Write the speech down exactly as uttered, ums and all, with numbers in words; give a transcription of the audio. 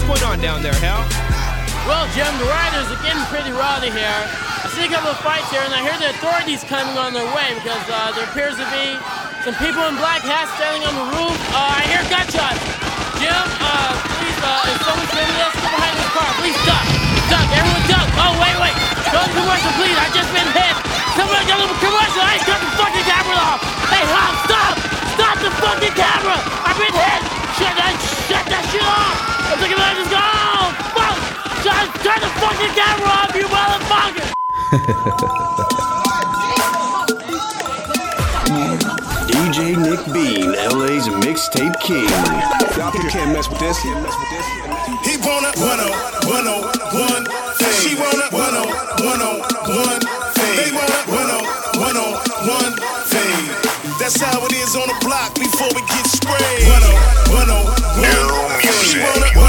going on down there, Hal? Well, Jim, the riders are getting pretty rowdy here. I see a couple of fights here, and I hear the authorities coming on their way because uh, there appears to be some people in black hats standing on the roof. Uh, I hear gunshots. Jim, uh, please, uh, if someone's filming this, get behind this car. Please duck. Duck. Everyone duck. Oh, wait, wait. Go to commercial, please. I just been hit. Someone got a commercial. I cut the fucking camera off. Hey, Hal, stop. Stop the fucking camera. I've been hit. Shut that, shut that shit off. I'm thinking about just go. Oh, fuck. Shut, turn the fucking camera off, you motherfucker. D J Nick Bean, L A's mixtape king. Y'all can't mess with this. He wanna one on one on one thing. She wanna one on one on one thing. They wanna one on one on one thing. That's how it is on the block before we get sprayed. One on one on one thing. She wanna